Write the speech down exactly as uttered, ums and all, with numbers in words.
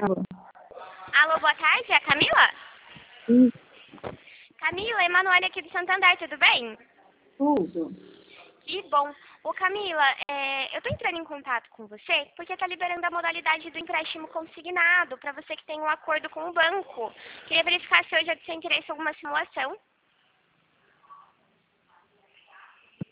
Alô. Alô, boa tarde, é a Camila? Sim, Camila, Emanuele aqui do Santander, tudo bem? tudo. Que bom. Ô Camila, é, eu tô entrando em contato com você porque tá liberando a modalidade do empréstimo consignado para você que tem um acordo com o banco. Queria verificar se hoje é do seu interesse alguma simulação.